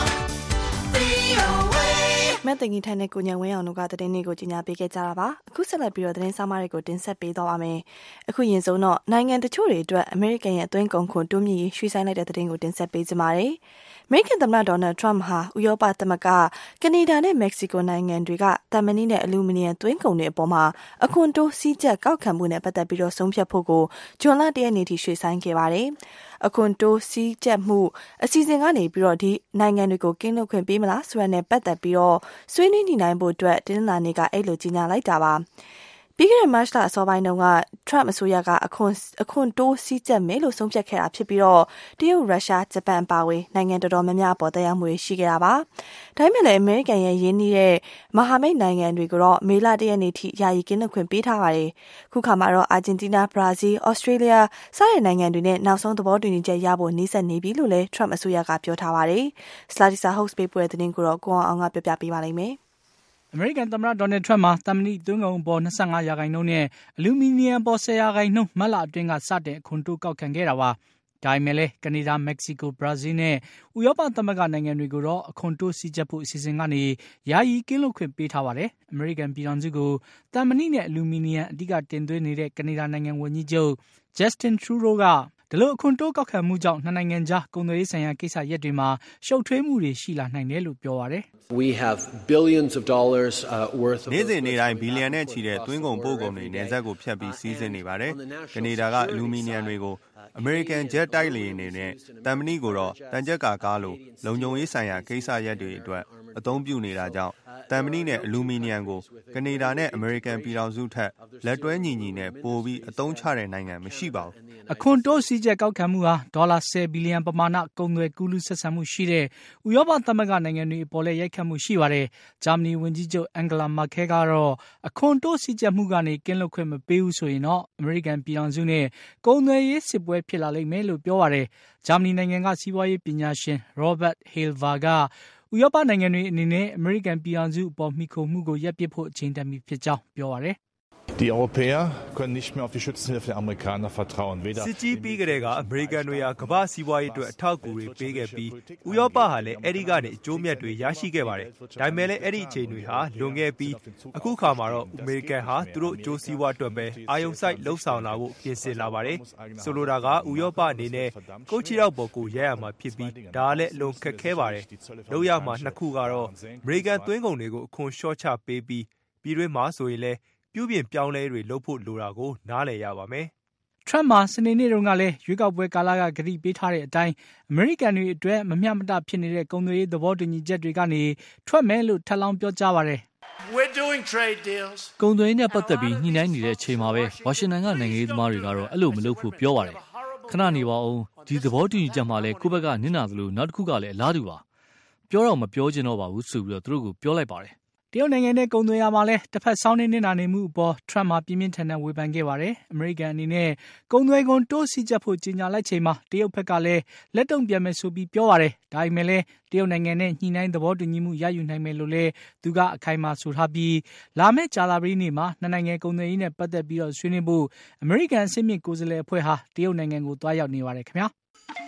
VOA. မတ်တင်ကြီးထိုင်တဲ့ကိုညံဝင်းအောင်တို့ကသတင်းတွေကိုကြီးညာပေးခဲ့ကြတာပါအခုဆက်လက်ပြီးတော့သတင်းစာမတွေကိုတင်ဆက်ပေးတော့ပါမယ်အခုရင်ဆုံးတော့နိုင်ငံတချို့တွေအတွက်အမေရိကန်ရဲ့အသွင်ကုန်ခွန်တိုးမြင့်ရေးရွှေ့ဆိုင်လိုက်တဲ့သတင်းကိုတင်ဆက်ပေးကြပါမယ်အမေရိကန်သမ္မတဒေါ်နယ်ထရမ့်ဟာဥရောပသမဂ္ဂကနေဒါနဲ့မက္ကဆီကိုနိုင်ငံတွေကတမန်နီနဲ့အလူမီနီယံသွင်းကုန်တွေအပေါ်မှာအခွန်တိုးစည်းကျပ်ကောက်ခံမှုနဲ့ပတ်သက်ပြီးတော့ဆုံးဖြတ်ဖို့ကိုဇွန်လ1ရက်နေ့ထိရွှေ့ဆိုင်ခဲ့ပါတယ်အခွန်တိုးစည်းကျပ်မှုအစီအစဉ်ကနေပြီးတော့ဒီနိုင်ငံတွေကိုကင်းလွတ်ခွင့်ပေးမလားဆိုရတဲ့ပတ်သက်ပြီးတော့ဆွေးနွေးနေနိုင်ဖို့အတွက်တင်းလာနေကအဲ့လိုကြီးညာလိုက်တာပါပြီးခဲ့တဲ့မတ်လအစောပိုင်းတုန်းကထရမ့်အစိုးရကအခွန်တိုးစည်းကျပ်မယ်လို့ဆုံးဖြတ်ခဲ့တာဖြစ်ပြီးတော့တရုတ်ရုရှားဂျပန်ပါဝင်နိုင်ငံတော်တော်များများပေါ်တရားမှုရှိခဲ့တာပါဒါပေမဲ့လည်းအမေရိကန်ရဲ့ရင်းနှီးတဲ့မဟာမိတ်နိုင်ငံတွေကိုတော့မေလ1ရက်နေ့ထိယာယီကင်းလွတ်ခွင့်ပေးထားပါတယ်ခုခါမှာတော့အာဂျင်တီးနားဘရာဇီးဩစတြေးလျစတဲ့နိုင်ငံတွေနဲ့နောက်ဆုံးသဘောတူညီချက်ရဖို့နှီးစပ်နေပြီလို့လည်းထရမ့်အစိုးရကပြောထားပါတယ်စလာဒီစာဟုတ်စ်ပေးပွဲသတင်းကိုတော့ကိုအောင်ကပြပြပေးပါလိမ့်မယ်အမေရိကန်သမ္မတဒေါ်နယ်ထရမ့်မှာတမန်နီသွင်းကုန်ပေါ်25%နဲ့အလူမီနီယံပေါ်10%မတ်လအတွင်းကစတင်အခွန်တိုးကောက်ခံခဲ့တာပါဒါပေမဲ့လည်းကနေဒါမက္ကဆီကိုဘရာဇီးနဲ့ဥရောပသမဂ္ဂနိုင်ငံတွေကိုတော့အခွန်တိုးစည်းကျပ်ဖို့အစီအစဉ်ကနေယာယီကင်းလွတ်ခွင့်ပေးထားပါတယ်အမေရိကန်ပြည်ထောင်စုကိုတမန်နီနဲ့အလူမီနီယံအဓိကတင်သွင်းနေတဲ့ကနေဒါနိုင်ငံဝန်ကြီးချုပ်ဂျက်စတင်ထရူဒိုကဒီလိုအခွန်တိုးကောက်ခံမှုကြောင့်နှစ်နိုင်ငံကြားကုန်သွယ်ရေးဆိုင်ရာကိစ္စရပ်တွေမှာရှုပ်ထွေးမှုတွေရှိလာနိုင်တယ်လို့ပြောပါတယ် We have billions of dollars worth of နေ့စဉ်နေ့တိုင်းဘီလီယံနဲ့ချီတဲ့သွင်းကုန်ပို့ကုန်တွေနယ်စပ်ကိုဖြတ်ပြီးစီးဆင်းနေပါတယ်။ကနေဒါကအလူမီနီယံတွေကိုအမေရိကန်ဂျက်တိုက်လေယာဉ်တွေနဲ့တမ်မနီကိုတော့တန်ကြက်ကားလို့လုံခြုံရေးဆိုင်ရာကိစ္စရပ်တွေအတွက်အသုံးပြုနေတာကြောင့်တမ်မနီနဲ့အလူမီနီယံကိုကနေဒါနဲ့အမေရိကန်ပြည်ထောင်စုထက်လက်တွဲညီညီနဲ့ပိုပြီးအသုံးချတဲ့နိုင်ငံမရှိပါဘူး။အခွန်တိုးစည်းကျပ်ကောက်ခံမှုဟာဒေါ်လာ10ဘီလီယံပမာဏကုန်သွယ်ကူးလူဆက်ဆံမှုရှိတဲ့ဥရောပသမဂ္ဂနိုင်ငံတွေအပေါ်လည်းရိုက်ခတ်မှုရှိပါတယ်။ဂျာမနီဝန်ကြီးချုပ်အန်ဂလာမာကဲကတော့အခွန်တိုးစည်းကျပ်မှုကနေကင်းလွတ်ခွင့်မပေးဘူးဆိုရင်တော့အမေရိကန်ပြည်ထောင်စုနဲ့ကုန်သွယ်ရေးစစ်ပွဲဖြစ်လာလိမ့်မယ်လို့ပြောပါတယ်။ဂျာမနီနိုင်ငံကစီးပွားရေးပညာရှင်ရောဘတ်ဟေလ်ဗာကဥရောပနိုင်ငံတွေအနေနဲ့အမေရိကန်ပြည်ထောင်စုအပေါ်မှီခိုမှုကိုရပ်ပစ်ဖို့အချိန်တန်ပြီဖြစ်ကြောင်းပြောပါတယ် Die Europäer können nicht mehr auf die Schützenhilfe der Amerikaner vertrauen. စစ်ကြီးပြီးကြတဲ့ကအမေရိကန်တွေကကမ္ဘာစီးပွားရေးအတွက်အထောက်အကူတွေပေးခဲ့ပြီးဥရောပဟာလည်းအဲ့ဒီကနေအကျိုးမြတ်တွေရရှိခဲ့ပါတယ်။ဒါပေမဲ့လည်းအဲ့ဒီအချိန်တွေဟာလွန်ခဲ့ပြီးအခုခါမှာတော့အမေရိကန်ဟာသူတို့အကျိုးစီးပွားအတွက်ပဲအာရုံစိုက်လှုပ်ဆောင်လာဖို့ပြင်ဆင်လာပါတယ်။ဆိုလိုတာကဥရောပအနေနဲ့ကိုချီရောက်ပေါ်ကိုရက်ရမှာဖြစ်ပြီးဒါလည်းအလွန်ခက်ခဲပါတယ်။လောက်ရမှာနှစ်ခုကတော့အမေရိကန်သွင်းကုန်တွေကိုအခွန်လျှော့ချပေးပြီးပြည်တွင်းမှာဆိုရင်လည်းပြုပြင်ပြောင်းလဲတွေလုပ်ဖို့လိုတာကိုနားလည်ရပါမယ်။ထရမ့်မှာစနေနေ့တုန်းကလည်းရွေးကောက်ပွဲကာလကဂရုပေးထားတဲ့အတိုင်းအမေရိကန်တွေအတွက်မမျှမတဖြစ်နေတဲ့ကုန်သွယ်ရေးသဘောတူညီချက်တွေကနေထွက်မယ်လို့ထပ်လောင်းပြောကြားပါတယ်။ We're doing trade deals. ကုန်သွယ်ရေးနဲ့ပတ်သက်ပြီးညှိနှိုင်းနေတဲ့အချိန်မှာပဲဝါရှင်တန်ကနိုင်ငံရေးသမားတွေကတော့အဲ့လိုမလုပ်ဖို့ပြောပါတယ်။ခဏနေပါဦးဒီသဘောတူညီချက်မှာလည်းကိုယ့်ဘက်ကနစ်နာသလိုနောက်တစ်ခုကလည်းအလားတူပါ။ပြောတော့မပြောချင်တော့ပါဘူးဆိုပြီးတော့သူတို့ကိုပြောလိုက်ပါတယ်တရုတ်နိုင်ငံနဲ့ကုန်သွယ်ရမှာလဲတစ်ဖက်ဆောင်းနေနေတာနေမှုအပေါ်ထရမ့်မှာပြင်းပြင်းထန်ထန်ဝေဖန်ခဲ့ပါတယ်။အမေရိကန်အနေနဲ့ကုန်သွယ်ခွန်တိုးစည်းကျပ်ဖို့ကြေညာလိုက်ချိန်မှာတရုတ်ဘက်ကလည်းလက်တုံ့ပြန်မယ်ဆိုပြီးပြောပါတယ်။ဒါပေမဲ့လည်းတရုတ်နိုင်ငံနဲ့ညှိနှိုင်းသဘောတူညီမှုရယူနိုင်မယ်လို့လည်းသူကအခိုင်အမာဆိုထားပြီးလာမယ့်ကြာသပတေးနေ့မှာနှစ်နိုင်ငံကုန်သွယ်ရေးနဲ့ပတ်သက်ပြီးတော့ဆွေးနွေးဖို့အမေရိကန်အဆင့်မြင့်ကိုယ်စားလှယ်အဖွဲ့ဟာတရုတ်နိုင်ငံကိုသွားရောက်နေပါတယ်ခင်ဗျာ။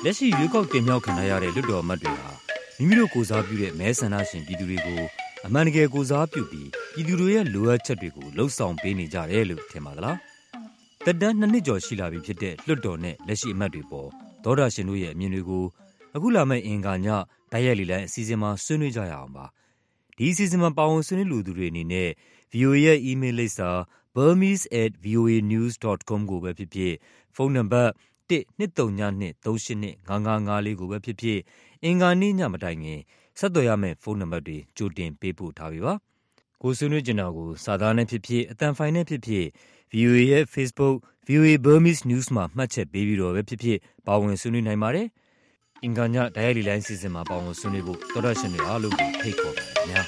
လက်ရှိရွေးကောက်တင်မြှောက်ခံရတဲ့လွှတ်တော်အမတ်တွေဟာမိမိတို့ကိုယ်စားပြုတဲ့မဲဆန္ဒရှင်ပြည်သူတွေကိုအမှန်တကယ်ကိုယ်စားပြုပြီးပြည်သူတွေရဲ့လိုအပ်ချက်တွေကိုလှုံ့ဆော်ပေးနေကြတယ်လို့ထင်ပါသလားသက်တမ်း2နှစ်ကျော်ရှိလာပြီဖြစ်တဲ့လွှတ်တော်နဲ့လက်ရှိအမတ်တွေပေါ်ဒေါ်ဒါရှင်တို့ရဲ့အမြင်တွေကိုအခုလာမယ့်အင်္ဂါညတိုက်ရိုက်လေလံအစီအစဉ်မှာဆွေးနွေးကြရအောင်ပါဒီအစီအစဉ်မှာပါဝင်ဆွေးနွေးလူသူတွေအနေနဲ့ VOA ရဲ့ email လိပ်စာ burmese@voanews.com ကိုပဲဖြစ်ဖြစ်ဖုန်းနံပါတ်12323825554ကိုပဲဖြစ်ဖြစ်အင်္ဂါနေ့ညမတိုင်ခင်ဆက်သွယ်ရမယ့်ဖုန်းနံပါတ်တွေကြိုတင်ပေးပို့ထားပြီပါကိုဆွေးနွေးကြတာကိုစာသားနဲ့ဖြစ်ဖြစ်အသံဖိုင်နဲ့ဖြစ်ဖြစ် VOA ရဲ့ Facebook VOA Burmese News မှာမှတ်ချက်ပေးပြီးတော့ပဲဖြစ်ဖြစ်ပါဝင်ဆွေးနွေးနိုင်ပါတယ်အင်္ဂါညတိုက်ရိုက်လေလံအစီအစဉ်မှာပါဝင်ဆွေးနွေးဖို့တော်တော်ရှင်တွေအားလုံးကိုဖိတ်ခေါ်ပါတယ်များ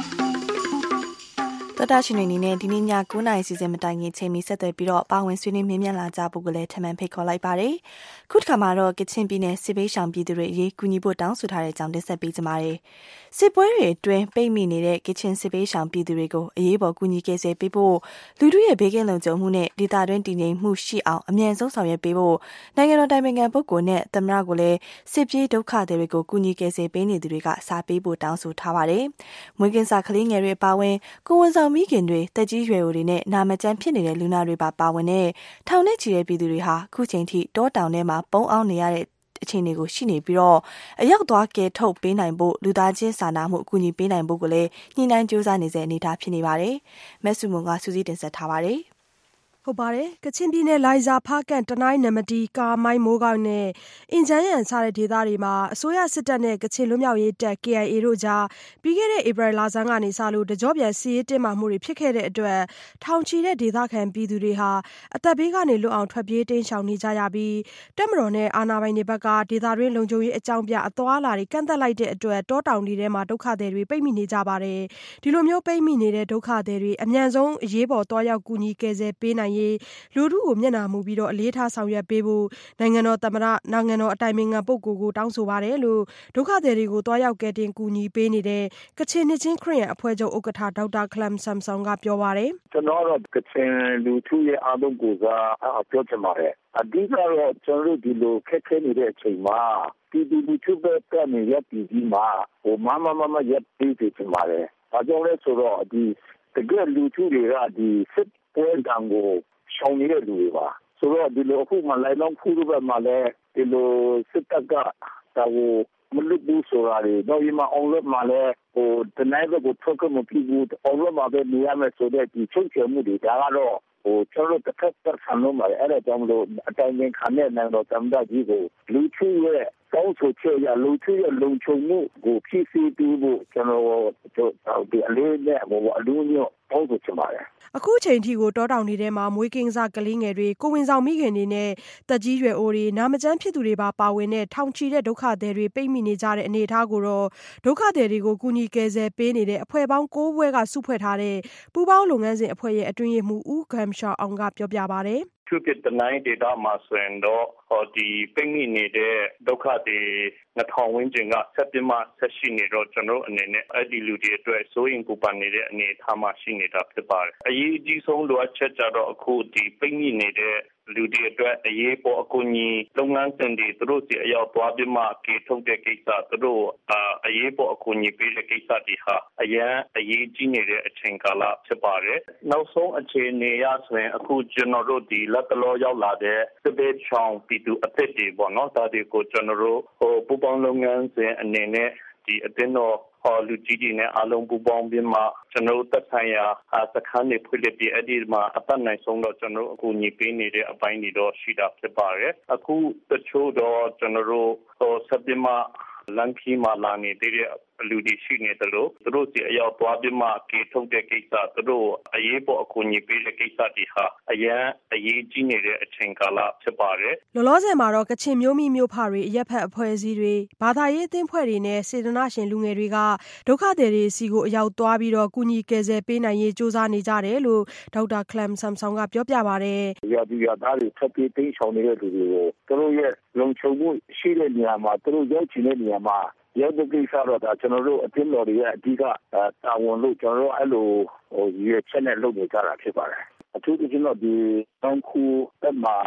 တော်တာရှင်တွေအနေနဲ့ဒီနေ့ည9:00နာရီစီစဉ်မတိုင်ခင်ချိန်မီဆက်သွယ်ပြီးတော့ပါဝင်ဆွေးနွေးမြင်မြန်လာကြဖို့ကလည်းထပ်မံဖိတ်ခေါ်လိုက်ပါတယ်။ခုတစ်ခါမှာတော့ကချင်ပြည်နယ်စစ်ပေးရှောင်ပြည်သူတွေအရေးကူညီဖို့တောင်းဆိုထားတဲ့အကြောင်းတင်ဆက်ပေးကြပါမယ်။စစ်ပွဲတွေအတွင်းပိတ်မိနေတဲ့ကချင်စစ်ပေးရှောင်ပြည်သူတွေကိုအရေးပေါ်ကူညီကယ်ဆယ်ပေးဖို့လူထုရဲ့ဘေးကင်းလုံခြုံမှုနဲ့ဒေသတွင်းတည်ငြိမ်မှုရှိအောင်အမြန်ဆုံးဆောင်ရွက်ပေးဖို့နိုင်ငံတော်တိုင်ပင်ခံပုဂ္ဂိုလ်နဲ့သမ္မတကိုလည်းစစ်ပြေးဒုက္ခသည်တွေကိုကူညီကယ်ဆယ်ပေးနေသူတွေကစာပေးဖို့တောင်းဆိုထားပါတယ်။မွေးကင်းစာကလေးငယ်တွေပါဝင်ကိုဝန်ဆောင်မိခင်တွေတက်ကြီးရွယ်အိုတွေနဲ့နာမကျန်းဖြစ်နေတဲ့လူနာတွေပါဝင်တဲ့ထောင်နဲ့ချီတဲ့ပြည်သူတွေဟာခုချိန်ထိတောတောင်ထဲမှာပုန်းအောင်နေရတဲ့အခြေအနေကိုရှိနေပြီးတော့အရောက်သွားကဲထုတ်ပေးနိုင်ဖို့လူသားချင်းစာနာမှုအကူအညီပေးနိုင်ဖို့ကိုလည်းညှိနှိုင်းကြိုးစားနေတဲ့အနေအထားဖြစ်နေပါတယ်။မက်ဆူမွန်ကစူးစီးတင်ဆက်ထားပါတယ်။ဟုတ်ပါတယ်ကချင်ပြည်နယ်လိုင်ဇာဖားကန်တနိုင်းနမတီကာမိုင်းမိုးကောင်းနဲ့အင်ဂျန်ရန်စတဲ့ဒေသတွေမှာအစိုးရစစ်တပ်နဲ့ကချင်လွတ်မြောက်ရေးတပ် KIA တို့ကြားပြီးခဲ့တဲ့ဧပြီလဆန်းကနေစလို့တကြောပြန်စီးရေးတင်မာမှုတွေဖြစ်ခဲ့တဲ့အတွက်ထောင်ချီတဲ့ဒေသခံပြည်သူတွေဟာအသက်ဘေးကနေလွတ်အောင်ထွက်ပြေးတိမ်းရှောင်နေကြရပြီးတပ်မတော်နဲ့အာဏာပိုင်တွေဘက်ကဒေသတွင်းလုံခြုံရေးအကြောင်းပြအသွားအလာတွေကန့်သက်လိုက်တဲ့အတွက်တောတောင်တွေထဲမှာဒုက္ခသည်တွေပိတ်မိနေကြပါတယ်ဒီလိုမျိုးပိတ်မိနေတဲ့ဒုက္ခသည်တွေအမြန်ဆုံးအရေးပေါ်သွားရောက်ကူညီကယ်ဆယ်ပေးနိုင်ရေးလူထုကိုမျက်နှာမူပြီးအလေးထားဆောင်ရွက်ပေးဖို့နိုင်ငံတော်သမ္မတနိုင်ငံတော်အတိုင်ပင်ခံပုဂ္ဂိုလ်ကိုတောင်းဆိုပါတယ်လို့ဒုက္ခသည်တွေကိုတွားရောက်ကယ်တင်ကူညီပေးနေတဲ့ကချင်နှစ်ချင်းခရစ်ယာန်အဖွဲ့ချုပ်ဥက္ကဋ္ဌဒေါက်တာခလမ်ဆမ်ဆောင်ကပြောပါတယ်ကျွန်တော်တို့ကချင်လူထုရဲ့အားလုံးကိုပြောချင်ပါတယ်အဓိကတော့ကျွန်တော်တို့ဒီလိုခက်ခဲနေတဲ့အချိန်မှာဒီလူထုပဲကနေရပ်ပြီးဒီမှာမရပ်ပြီးချင်ပါတယ်။ဘာကြောင့်လဲဆိုတော့ဒီတကယ်လူထုတွေကဒီစစ်ပွဲတံကိုရှောင်နေတဲ့လူတွေပါဆိုတော့ဒီလိုအခုမှလိုက်တော့ဖူးဘက်မှာလည်းဒီလိုစစ်တပ်ကတာကိုမလွတ်ဘူးဆိုတာတွေတော့ဒီမှာအောင်လို့မှလည်းတနိုင်ကိုထုတ်ကမပြီးဘူးအောင်လို့မှပဲနေရမယ်ဆိုတဲ့ဒီချုပ်ချယ်မှုတွေဒါကတော့ကျွန်တော်တစ်ခါဆန်လို့ပါတယ်အဲ့ဒါကြောင့်လို့အတိုင်းပင်ခံတဲ့နိုင်ငံတော်သမ္မတကြီးကိုလူထုရဲ့တောင်းဆိုချက်ရလူထုရဲ့လုံခြုံမှုကိုဖြည့်ဆည်းပေးဖို့ကျွန်တော်ဒီအလေးနဲ့အလူမျိုးတောင်းဆိုချင်ပါတယ်အခုချိန်ထိကိုတောတောင်တွေထဲမှာမွေးကင်းစားကလေးငယ်တွေကိုဝင်ဆောင်မိခင်တွေနဲ့တက်ကြီးရွယ်အိုတွေနာမကျန်းဖြစ်သူတွေပါဝင်တဲ့ထောင်ချီတဲ့ဒုက္ခသည်တွေပိတ်မိနေကြတဲ့အနေအထားကိုတော့ဒုက္ခသည်တွေကိုကူညီကယ်ဆယ်ပေးနေတဲ့အဖွဲ့ပေါင်း9ဘွဲကစုဖွဲ့ထားတဲ့ပူးပေါင်းလုပ်ငန်းစဉ်အဖွဲ့ရဲ့အတွင်းရေးမှူးဦးဂမ်ရှာအောင်ကပြောပြပါတယ်သူကတနိုင်းဒေတာမှာဆိုရင်တော့ဒီပိတ်မိနေတဲ့ဒုက္ခသည်2000ဝန်းကျင်ကဆက်ပြီးမှဆက်ရှိနေတော့ကျွန်တော်အနေနဲ့အဲ့ဒီလူတွေအတွက်စိုးရင်ပူပန်နေတဲ့အနေအထားမှာရှိနေတာဖြစ်ပါတယ်အရေးအကြီးဆုံးလိုအပ်ချက်ကြတော့အခုဒီပိတ်မိနေတဲ့လူတွေအတွက်အရေးပေါ်အကူအညီလုပ်ငန်းစဉ်တွေသူတို့စီအရောက်သွားပြီးမှကေထုတ်တဲ့ကိစ္စသူတို့အရေးပေါ်အကူအညီပေးတဲ့ကိစ္စတွေဟာအရေးကြီးနေတဲ့အချိန်ကာလဖြစ်ပါတယ်နောက်ဆုံးအခြေအနေရဆိုရင်အခုကျွန်တော်တို့ဒီလက်တလောရောက်လာတဲ့စစ်ဘေးရှောင်ပြည်သူအသစ်တွေပေါ့နော်ဒါတွေကိုကျွန်တော်တို့ပူပေါင်းလုပ်ငန်းစဉ်အနေနဲ့ဒီအတင်းတော်လူကြီးတွေနဲ့အားလုံးပူပေါင်းပြီးမှကျွန်တော်သက်ဆိုင်ရာစခန်းတွေဖွင့်ပြီးအဲ့ဒီမှာအပတ်နိုင်ဆုံးတော့ကျွန်တော်အကူအညီပေးနေတဲ့အပိုင်းတွေတော့ရှိတာဖြစ်ပါတယ်အခုတချို့တော့ကျွန်တော်တို့ဆက်ပြီးမှလမ်းခီးမှာလာနေတဲ့လူတွေရှိနေတယ်လို့သူတို့စီအရောက်သွားပြီးမှကေထုတ်တဲ့ကိစ္စသူတို့အရေးပေါ်အကူအညီပေးတဲ့ကိစ္စတွေဟာအရေးကြီးနေတဲ့အချိန်ကာလဖြစ်ပါတယ်လောလောဆယ်မှာတော့ကချင်မျိုးမိမျိုးဖတွေအရက်ဖက်အဖွဲ့အစည်းတွေဘာသာရေးအသင်းဖွဲ့တွေနဲ့စေတနာရှင်လူငယ်တွေကဒုက္ခသည်တွေစီကိုအရောက်သွားပြီးတော့ကူညီကယ်ဆယ်ပေးနိုင်ရေးစူးစမ်းနေကြတယ်လို့ဒေါက်တာခလမ်ဆမ်ဆောင်ကပြောပြပါတယ်ရသားတွေထပ်ပြီးသိမ်းဆောင်နေတဲ့လူတွေကိုသူတို့ရဲ့လုံခြုံမှုရှိတဲ့နေရာမှာသူတို့ရောက်ချင်တဲ့နေရာမှာရောက်တဲ့ကိစ္စတော့ဒါကျွန်တော်တို့အတင်းတော်တွေရဲ့အဓိကတာဝန်လို့ကျွန်တော်တို့အဲ့လိုရွေးချက်နဲ့လုပ်နေကြတာဖြစ်ပါတယ်အထူးသဖြင့်တော့ဒီတောင်ခုတက်မှာ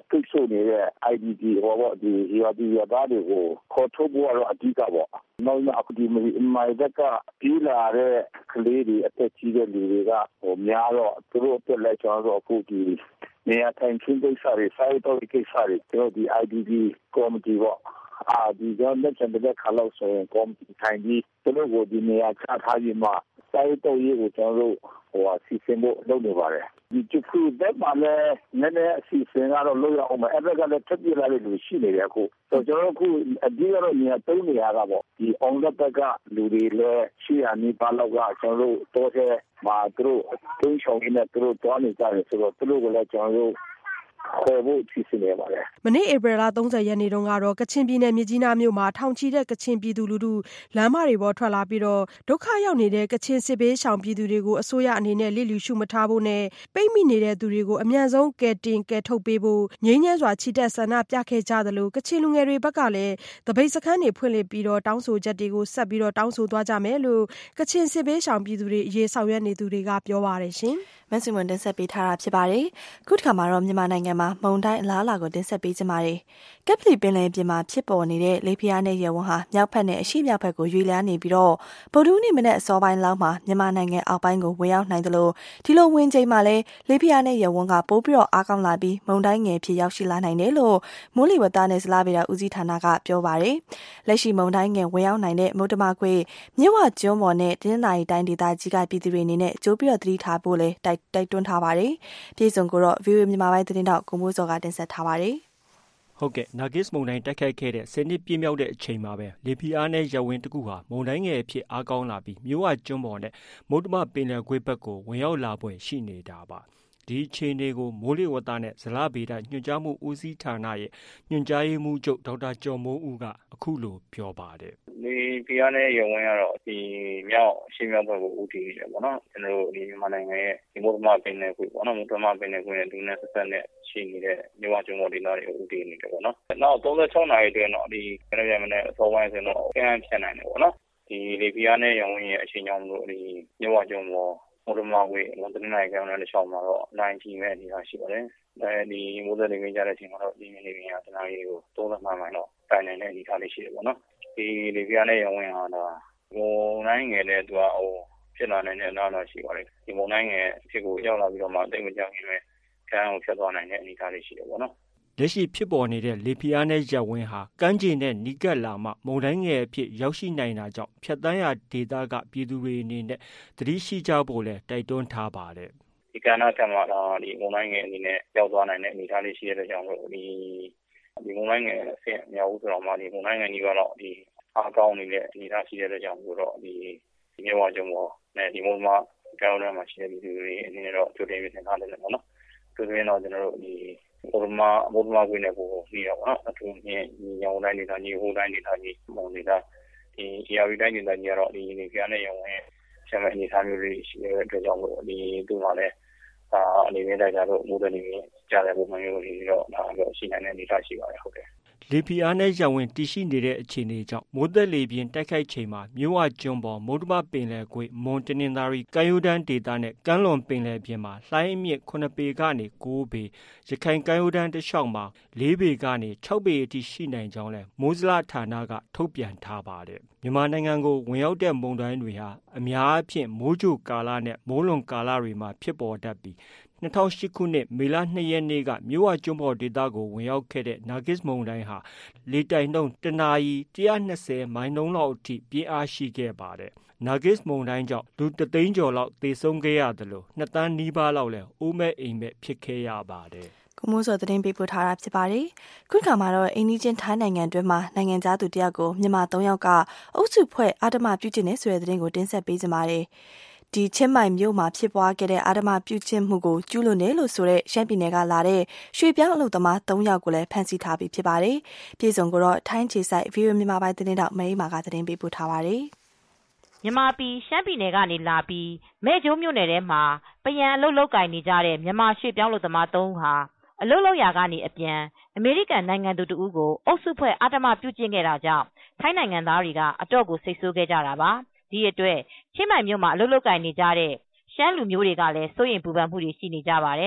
ပိတ်ဆို့နေတဲ့ IDP ဒီရွာသားတွေကိုခေါ်ထုတ်ဖို့ကတော့အဓိကပေါ့။နောက်အခုဒီမိုင်ဘက်ကပြေးလာတဲ့ကလေးတွေအသက်ကြီးတဲ့လူတွေကများတော့သူတို့အတွက်လည်းကျွန်တော်တို့အခုဒီနေရာထိုင်ခင်းကိစ္စတွေစိုက်တော့ကိစ္စတွေကျွန်တော်ဒီ IDP ကော်မတီပေါ့ဒီကနေ့ကျွန်တော်ခါလို့ဆိုရင်ကော်မတီထိုင်ပြီးသူတို့ကိုဒီနေရာချထားပြီးမှစိုက်တော့ရေးကိုကျွန်တော်တို့စီစဉ်ဖို့လုပ်နေပါတယ်ဒီကျခုတဲ့မှာလည်းနည်းနည်းအစီအစဉ်ကတော့လုပ်ရအောင်မယ်အဲ့ဘက်ကလည်းထပ်ပြလာတဲ့လူရှိနေတယ်အခုဆိုကျွန်တော်အခုအဓိကတော့နေရာ၃နေရာကပေါ့ဒီအောင်တဲ့ဘက်ကလူတွေလည်းရှိရနေပါလောက်ကကျွန်တော်တို့တော့တဲ့မှာသူတို့တွင်းဆောင်နေသူတို့တွားနေကြတယ်ဆိုတော့သူတို့ကလည်းကျွန်တော်တို့ခေါ်ဖို့ဖြစ်နေပါတယ်မနေ့ဧပြီလ30ရက်နေ့တုန်းကတော့ကချင်ပြည်နယ်မြစ်ကြီးနားမြို့မှာထောင်ချီတဲ့ကချင်ပြည်သူလူထုလမ်းမတွေပေါ်ထွက်လာပြီးတော့ဒုက္ခရောက်နေတဲ့ကချင်စစ်ဘေးရှောင်ပြည်သူတွေကိုအစိုးရအနေနဲ့လစ်လျူရှုမထားဖို့နဲ့ပိတ်မိနေတဲ့သူတွေကိုအမြန်ဆုံးကယ်တင်ကယ်ထုတ်ပေးဖို့ငြိမ်းချမ်းစွာချီတက်ဆန္ဒပြခဲ့ကြသလိုကချင်လူငယ်တွေဘက်ကလည်းတပိတ်စခန်းတွေဖွင့်လှစ်ပြီးတော့တောင်းဆိုချက်တွေကိုဆက်ပြီးတော့တောင်းဆိုသွားကြမယ်လို့ကချင်စစ်ဘေးရှောင်ပြည်သူတွေအရေးဆောင်ရွက်နေသူတွေကပြောပါတယ်ရှင်မဆုမွန်တင်ဆက်ပေးထားတာဖြစ်ပါတယ်ခုတစ်ခါမှာတော့မြန်မာနိုင်ငံမှာမုန်တိုင်းအလားအလာကိုတင်ဆက်ပေးကြပါမယ်ကက်ပလီပင်လယ်ပြင်မှာဖြစ်ပေါ်နေတဲ့လေပြင်းနဲ့ရေဝန်းဟာမြောက်ဘက်နဲ့အရှေ့မြောက်ဘက်ကိုရွေ့လျားနေပြီးတော့ဗုဒ္ဓဟူးနေ့မနက်အစောပိုင်းလောက်မှာမြန်မာနိုင်ငံအောက်ပိုင်းကိုဝင်ရောက်နိုင်သလိုဒီလိုဝင်ချိန်မှာလည်းလေပြင်းနဲ့ရေဝန်းကပိုးပြီးတော့အားကောင်းလာပြီးမုန်တိုင်းငယ်ဖြစ်ရောက်ရှိလာနိုင်တယ်လို့မိုးလေဝသနဲ့ဇလဗေဒဦးစီးဌာနကပြောပါတယ်လက်ရှိမုန်တိုင်းငယ်ဝင်ရောက်နိုင်တဲ့မုတ္တမခွေမြစ်ဝကျွန်းပေါ်နဲ့တင်းနာရီတိုင်းဒေသကြီးကပြည်သူတွေအနေနဲ့ကြိုးပြီးတော့သတိထားဖို့လဲတိုက်တွန်းထားပါတယ်ပြည်စုံကိုတော့ VOA မြန်မာပိုင်းသတင်းတောက်ကိုမိုးစောကတင်ဆက်ထားပါတယ်ဟုတ်ကဲ့နာဂစ်မုန်တိုင်းတိုက်ခိုက်ခဲ့တဲ့10နှစ်ပြည့်မြောက်တဲ့အချိန်မှာပဲလေပြင်းအားနဲ့ရပ်ဝန်းတစ်ခုဟာမုန်တိုင်းငယ်အဖြစ်အားကောင်းလာပြီးမြို့ဝကျွန်းပေါ်နဲ့မုတ္တမပင်လယ်ကွေ့ဘက်ကိုဝင်ရောက်လာပွင့်ရှိနေတာပါဒီအခြေအနေကိုမိုးလေဝသနဲ့ဇလဗေဒညွှန်ကြားမှုဦးစီးဌာနရဲ့ညွှန်ကြားရေးမှူးချုပ်ဒေါက်တာကျော်မိုးဦးကအခုလိုပြောပါတယ်ဒီပြင်းနဲ့ရုံဝင်ကတော့ဒီမြောက်ရှေ့မြောက်ဘက်ကိုဦးတည်နေတယ်ပေါ့နော်ကျွန်တော်တို့ဒီမြန်မာနိုင်ငံရဲ့ဒီမုတ္တမပင်လယ်ကွေ့ပေါ့နော်မုတ္တမပင်လယ်ကွေ့နဲ့ဒူးနဲ့ဆက်ဆက်နဲ့ရှိနေတဲ့မြို့ဝကျွန်းပေါ်ဒေသတွေဦးတည်နေတယ်ပေါ့နော်နောက်36နာရီအတွင်းတော့ဒီကျွန်တော်မနေ့အစောပိုင်းဆိုတော့ကမ်းဖြတ်နိုင်တယ်ပေါ့နော်ဒီလေပြင်းနဲ့ရုံဝင်ရဲ့အချိန်ကြောင့်လို့ဒီမြို့ဝကျွန်းပေါ်မုတ္တမကွေ့တနင်္လာရီကမ်းနဲ့ရှောင်းမှာတော့နိုင်ကြီးမဲ့အနေထားရှိပါတယ်ဒီမိုးသက်လေပြင်းကြတဲ့အချိန်မှာတော့ဒီနေပြင်းကတနာရီကို35မိုင်တော့တိုင်နိုင်တဲ့အနေထားလေးရှိတယ်ပေါ့နော်ဒီလေပြင်းနဲ့ရုံဝင်ဟာတော့မုန်တိုင်းငယ်တဲ့သူကဖြစ်လာနိုင်တဲ့အလားအလာရှိပါတယ်ဒီမုန်တိုင်းငယ်ဖြစ်ကိုရောက်လာပြီးတော့မှတိတ်မကြောက်ရင်လည်းကမ်းကိုဖြတ်သွားနိုင်တဲ့အနေအထားလေးရှိတယ်ပေါ့နော်လက်ရှိဖြစ်ပေါ်နေတဲ့လေပြင်းနဲ့ရပ်ဝန်းဟာကမ်းခြေနဲ့နီးကပ်လာမှမုန်တိုင်းငယ်အဖြစ်ရောက်ရှိနိုင်တာကြောင့်ဖြတ်တန်းရာဒေသကပြည်သူတွေအနေနဲ့သတိရှိကြဖို့လဲတိုက်တွန်းထားပါတယ်ဒီကဏ္ဍကမှာတော့ဒီမုန်တိုင်းငယ်အနေနဲ့ရောက်သွားနိုင်တဲ့အနေအထားလေးရှိတဲ့ကြောင့်လို့ဒီမုန်တိုင်းငယ်အဖြစ်မြောက်ဦးဆိုတော့မှဒီမုန်တိုင်းငယ်ကြီးကတော့ဒီအားကောင်းနေတဲ့အနေအထားရှိတဲ့ကြောင့်လို့တော့ဒီမြို့ဝကျွန်းပေါ်နဲ့ဒီမုံမကျောင်းထဲမှာရှိတဲ့ပြည်သူတွေအနေနဲ့တော့ကြိုတင်ပြင်ဆင်ထားတယ်ပေါ့နော်သူတွေတော့ကျွန်တော်တို့ဒီမုံမကွေးနဲ့ကိုပြီးတော့နော်အထူးညညောင်းတိုင်းဒေသကြီးဟိုတိုင်းဒေသကြီးမုံဒေသဒီ ARV တိုင်းဒေသကြီးကတော့ဒီပြားနဲ့ရောင်းဝင်ဆက်မဲ့အနေအထားမျိုးတွေရှိတဲ့အတွက်ကြောင့်လို့ဒီသူ့မှာလည်းအနေနဲ့တိုက်ကြတော့မိုးတယ်နေကြတဲ့ပုံမှန်မျိုးတွေတော့ဒါတော့ရှိနိုင်တဲ့အနေအထားရှိပါတယ်ဟုတ်တယ်လေပြင်းနဲ့ရပ်ဝန်းတည်ရှိနေတဲ့အခြေအနေကြောင့်မိုးသက်လေပြင်းတိုက်ခိုက်ချိန်မှာမြို့ဝကျွန်းပေါ်မုတ္တမပင်လယ်ကွေ့မွန်တနင်္သာရီကမ်းရိုးတန်းဒေသနဲ့ကမ်းလွန်ပင်လယ်ပြင်မှာလှိုင်းအမြင့်9ပေကနေ9ပေရခိုင်ကမ်းရိုးတန်းတစ်လျှောက်မှာ4ပေကနေ6ပေအထိရှိနိုင်ကြောင်းလဲမိုးဇလဌာနကထုတ်ပြန်ထားပါတယ်မြန်မာနိုင်ငံကိုဝင်ရောက်တဲ့မုန်တိုင်းတွေဟာအများအပြားမိုးကြိုကာလနဲ့မိုးလွန်ကာလတွေမှာဖြစ်ပေါ်တတ်ပြီး2008ခုနှစ်မေလ2ရက်နေ့ကမြို့ဝကျွန်းပေါ်ဒေသကိုဝင်ရောက်ခဲ့တဲ့နာဂစ်မုန်တိုင်းဟာလေတိုက်နှုန်းတနာရီ120မိုင်နှုန်းလောက်အထိပြင်းအားရှိခဲ့ပါတယ်။နာဂစ်မုန်တိုင်းကြောင့်လူ3သိန်းကျော်လောက်သေဆုံးခဲ့ရတယ်လို့2သန်းနီးပါးလောက်လည်းအိုးမဲ့အိမ်မဲ့ဖြစ်ခဲ့ရပါတယ်။ကိုမိုးစောသတင်းပေးပို့ထားတာဖြစ်ပါတယ်။ခုခါမှာတော့အိန္ဒိချင်းထိုင်းနိုင်ငံတွင်းမှာနိုင်ငံသားသူတယောက်ကိုမြန်မာ3ယောက်ကအုပ်စုဖွဲ့အာဓမပြုကျင့်နေဆိုတဲ့သတင်းကိုတင်ဆက်ပေးကြပါမယ်။ဒီချင်းမိုင်မြို့မှာဖြစ်ပွားခဲ့တဲ့အာဓမပြုကျင့်မှုကိုကျူးလွန်တယ်လို့ဆိုတဲ့ရှမ်းပြည်နယ်ကလာတဲ့ရွှေပြောင်းအလုပ်သမား3ယောက်ကိုလည်းဖမ်းဆီးထားပြီးဖြစ်ပါတယ်။ပြည်စုံကတော့ထိုင်းခြေဆိုင် VOA မြန်မာပိုင်းသတင်းတောက်မဲမာကသတင်းပေးပို့ထားပါတယ်။မြန်မာပြည်ရှမ်းပြည်နယ်ကနေလာပြီးမဲကျိုးမြို့နယ်ထဲမှာပယံအလုပ်လုပ်ကင်နေကြတဲ့မြန်မာရွှေပြောင်းအလုပ်သမား3ဦးဟာအလုပ်လုပ်ရာကနေအပြန်အမေရိကန်နိုင်ငံသူတဦးကိုအုပ်စုဖွဲ့အာဓမပြုကျင့်ခဲ့တာကြောင့်ထိုင်းနိုင်ငံသားတွေကအတော့ကိုစိတ်ဆိုးခဲ့ကြတာပါ။ဒီအတွက်ချင်းမိုင်မြို့မှာအလုပ်လုပ်ကင်နေကြတဲ့ရှမ်းလူမျိုးတွေကလည်းစိုးရိမ်ပူပန်မှုတွေရှိနေကြပါတယ်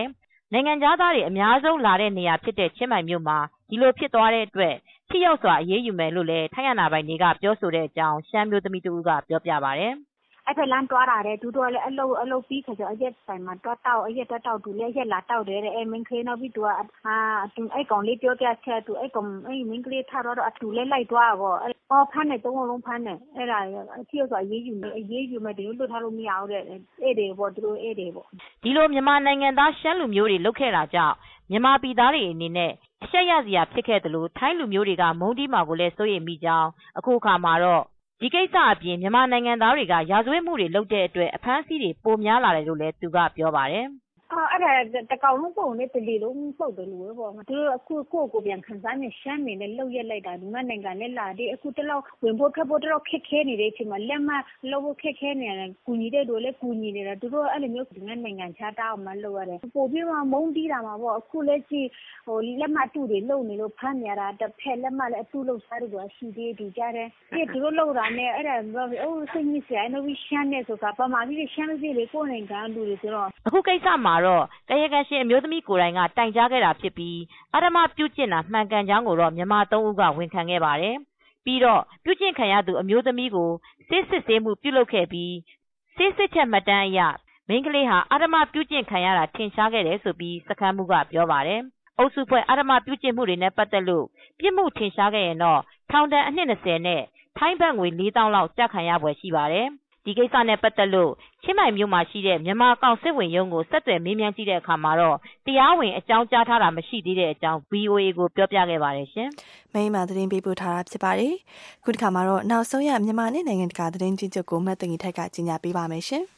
နိုင်ငံခြားသားတွေအများဆုံးလာတဲ့နေရာဖြစ်တဲ့ချင်းမိုင်မြို့မှာဒီလိုဖြစ်သွားတဲ့အတွက်ထိရောက်စွာအရေးယူမယ်လို့လည်းထိုင်းအာဏာပိုင်တွေကပြောဆိုတဲ့အကြောင်းရှမ်းမျိုးသမီးတဦးကပြောပြပါတယ်အဲ့ဖက်လမ်းတွားတာတဲ့သူတို့လည်းအလုပ်ပြီးခါကျအရက်ဆိုင်မှာတွားတောက်အရက်တွားတောက်သူလည်းရက်လာတောက်တယ်တဲ့အဲ့မင်းကလေးနောက်ပြီးသူကသူအဲ့ကောင်လေးပြောပြချက်သူအဲ့ကောင်အဲ့မင်းကလေးထားတော့အတူလည်းလိုက်သွားပေါ့ဖမ်းတယ်သုံးလုံးဖမ်းတယ်အဲ့ဒါအဖြစ်ဆိုအရေးယူမယ်ဒီလိုလွတ်ထားလို့မရဘူးတဲ့အဲ့တွေပေါ့သူတို့အဲ့တွေပေါ့ဒီလိုမြန်မာနိုင်ငံသားရှမ်းလူမျိုးတွေလုပ်ခဲ့တာကြောင့်မြန်မာပြည်သားတွေအနေနဲ့အရှက်ရစရာဖြစ်ခဲ့တယ်လို့ထိုင်းလူမျိုးတွေကမုန်းတီးမှာကိုလည်းစိုးရိမ်မိကြောင်းအခုအခါမှာတော့ဒီကိစ္စအပြင်မြန်မာနိုင်ငံသားတွေကရာဇဝတ်မှုတွေလုပ်တဲ့အတွက်အဖမ်းအဆီးတွေပိုများလာတယ်လို့လည်းသူကပြောပါတယ်အဲ့ဒါတကောင်လုံးပုံနဲ့တလီလုံးပုတ်တယ်လို့ပေါ့သူတို့အခုကိုပြန်ခံစားနေရှမ်းနေနဲ့လှုပ်ရက်လိုက်တာဒီမှာနိုင်ငံနဲ့လာတဲ့အခုတလောက်ဝင်ဖို့ခက်ဖို့တော့ခက်ခဲနေတဲ့အချိန်မှာလက်မလှုပ်ဖို့ခက်ခဲနေတယ်ကူညီတဲ့တို့လည်းကူညီနေတာသူတို့အဲ့လိုမျိုးဒီနိုင်ငံခြားတောင်းမှလှုပ်ရတယ်ပို့ပြီးမှမုန်းတီးတာမှာပေါ့အခုလည်းကြည့်လက်မတူတွေလှုပ်နေလို့ဖမ်းနေရတာတစ်ဖက်လက်မလည်းအတူလှုပ်စားတယ်ရှိသေးဒီကြတဲ့သူတို့လှုပ်တာနဲ့အဲ့ဒါစိတ်ညစ်စရာနော်ရှမ်းနေဆိုတာပမာပြီးရှမ်းပြည်လေကိုယ်နိုင်ငံလူတွေဆိုတော့အခုကိစ္စမှာတော့တရားခံရှင်အမျိုးသမီးကိုယ်တိုင်ကတိုင်ကြားခဲ့တာဖြစ်ပြီးအဓမ္မပြုကျင့်တာမှန်ကန်ကြောင်းကိုတော့မြန်မာ3ဦးကဝန်ခံခဲ့ပါတယ်ပြီးတော့ပြုကျင့်ခံရသူအမျိုးသမီးကိုစစ်ဆေးမှုပြုလုပ်ခဲ့ပြီးစစ်ချက်မှတ်တမ်းအရမိန်းကလေးဟာအဓမ္မပြုကျင့်ခံရတာထင်ရှားခဲ့တယ်ဆိုပြီးစခန်းမှုကပြောပါတယ်အုပ်စုဖွဲ့အဓမ္မပြုကျင့်မှုတွေနဲ့ပတ်သက်လို့ပြစ်မှုထင်ရှားခဲ့ရင်တော့ထောင်ဒဏ်အနှစ်20နဲ့ထိုင်းဘတ်ငွေ 4000 လောက်ကျခံရဖွယ်ရှိပါတယ်ဒီကိစ္စနဲ့ပတ်သက်လို့ချင်းမိုင်မြို့မှာရှိတဲ့မြန်မာကောင်စစ်ဝင်ရုံးကိုဆက်သွယ်မေးမြန်းကြည့်တဲ့အခါမှာတော့တရားဝင်အကြောင်းကြားထားတာမရှိသေးတဲ့အကြောင်း VOA ကိုပြောပြခဲ့ပါတယ်ရှင်။မိမသတင်းပေးပို့ထားတာဖြစ်ပါတယ်။ခုတစ်ခါမှာတော့နောက်ဆုံးရမြန်မာနဲ့နိုင်ငံတကာသတင်းကြီးချုပ်ကိုမတ်တင်ကြီးထိုက်ကကြီးညာပေးပါမယ်ရှင်။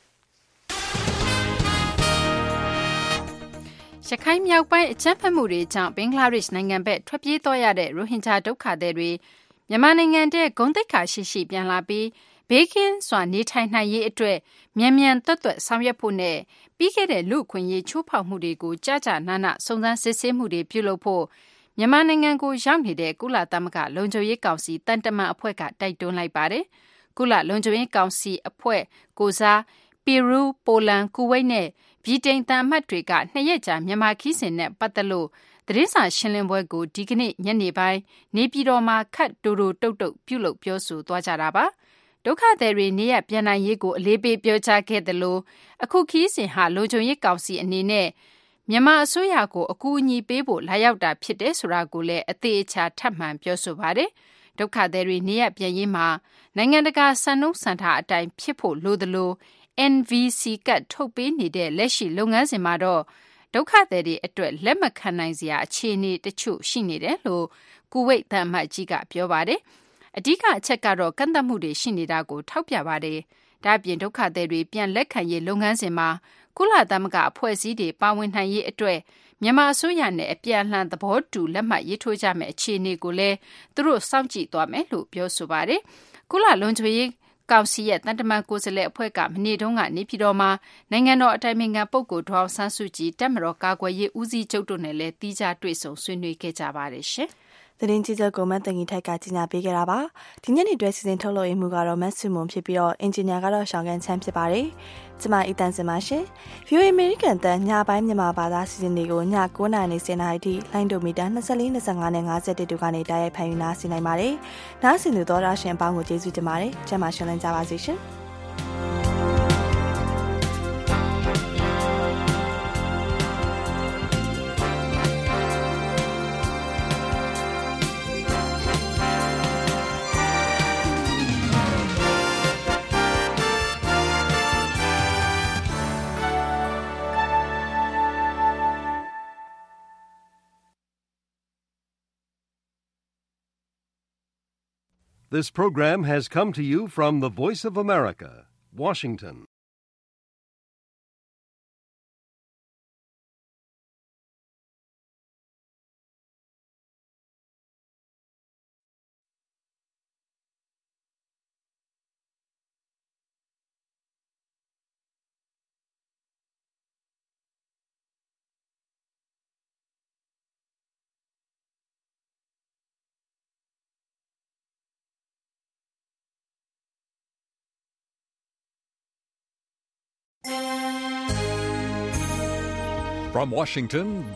ရခိုင်မြောက်ပိုင်းအကြမ်းဖက်မှုတွေကြောင့်ဘင်္ဂလားဒေ့ရှ်နိုင်ငံဘက်ထွက်ပြေးသွားရတဲ့ရိုဟင်ဂျာဒုက္ခသည်တွေမြန်မာနိုင်ငံတဲ့ဂုဏ်သိက္ခာရှိပြန်လာပြီးဘေးကင်းစွာနေထိုင်နိုင်ရေးအတွက်မြန်သွက်ဆောင်ရွက်ဖို့နဲ့ပြီးခဲ့တဲ့လူ့အခွင့်အရေးချိုးဖောက်မှုတွေကိုကြာနာနာစုံစမ်းစစ်ဆေးမှုတွေပြုလုပ်ဖို့မြန်မာနိုင်ငံကိုရောက်နေတဲ့ကုလသမဂ္ဂလုံခြုံရေးကောင်စီတန်တမန်အဖွဲ့ကတိုက်တွန်းလိုက်ပါတယ်။ကုလလုံခြုံရေးကောင်စီအဖွဲ့ကိုစားပီရူးပိုလန်ကူဝိတ်နဲ့ဗြိတိန်တန်အမတ်တွေက2ရက်ကြာမြန်မာခီးစဉ်နဲ့ပတ်သက်လို့သတင်းစာရှင်းလင်းပွဲကိုဒီကနေ့ညနေပိုင်းနေပြည်တော်မှာခတ်တိုတိုတုတ်ပြုလုပ်ပြောဆိုသွားကြတာပါဒုက္ခသည်တွေနေရပြန်နိုင်ရေးကိုအလေးပေးပြောကြားခဲ့တယ်လို့အခုခီးစဉ်ဟာလုံခြုံရေးကောင်စီအနေနဲ့မြန်မာအစိုးရကိုအကူအညီပေးဖို့လာရောက်တာဖြစ်တယ်ဆိုတာကိုလည်းအသေးအချာထပ်မံပြောဆိုပါတယ်ဒုက္ခသည်တွေနေရပြန်ရေးမှာနိုင်ငံတကာစံနှုန်းစံထားအတိုင်းဖြစ်ဖို့လိုသလိုNVC ကတ်ထုတ်ပေးနေတဲ့လက်ရှိလုပ်ငန်းစဉ်မှာတော့ဒုက္ခသည်တွေအတွက်လက်မခံနိုင်စရာအခြေအနေတချို့ရှိနေတယ်လို့ကူဝိတ်သံအမတ်ကြီးကပြောပါတယ်အဓိကအချက်ကတော့ကန့်သတ်မှုတွေရှိနေတာကိုထောက်ပြပါတယ်ဒါ့အပြင်ဒုက္ခသည်တွေပြန်လက်ခံရေးလုပ်ငန်းစဉ်မှာကုလသမဂ္ဂအဖွဲ့အစည်းတွေပါဝင်နိုင်ရေးအတွက်မြန်မာအစိုးရနဲ့အပြန်အလှန်သဘောတူလက်မှတ်ရေးထိုးကြမယ့်အခြေအနေကိုလည်းသူတို့စောင့်ကြည့်သွားမယ်လို့ပြောဆိုပါတယ်ကုလလုံခြုံရေးကောင်စီရဲ့တန်တမန်ကိုယ်စားလှယ်အဖွဲ့ကမနေ့တုန်းကနေပြည်တော်မှာနိုင်ငံတော်အတိုင်ပင်ခံပုဂ္ဂိုလ်ဒေါအောင်ဆန်းစုကြည်တပ်မတော်ကာကွယ်ရေးဦးစီးချုပ်တို့နဲ့လည်းတီးခြားတွေ့ဆုံဆွေးနွေးခဲ့ကြပါတယ်ရှင်။သတင်းကြီးချုပ်ကိုမတ်တင်ကြီးထိုက်ကကြီးညာပေးခဲ့တာပါ။ဒီညနေတွဲစီစဉ်ထုတ်လွှင့်မှုကတော့မတ်ဆုမွန်ဖြစ်ပြီးတော့အင်ဂျင်နီယာကတော့ရှောင်းကန်ချမ်းဖြစ်ပါတယ်။ကျမအီတန်စင်ပါရှင်။ VOA American တန်ညပိုင်းမြန်မာဘာသာစီစဉ်တွေကိုည9:00နာရီနဲ့10:00နာရီထိလိုင်းဒိုမီတာ24 25နဲ့51တို့ကနေတိုက်ရိုက်ဖန်ယူနာဆင်နိုင်ပါတယ်။နားဆင်သူတော်ရရှင်အပေါင်းကိုကျေးဇူးတင်ပါတယ်။ကျမရှင်လန်းကြပါစေရှင်။ This program has come to you from the Voice of America, Washington. From Washington,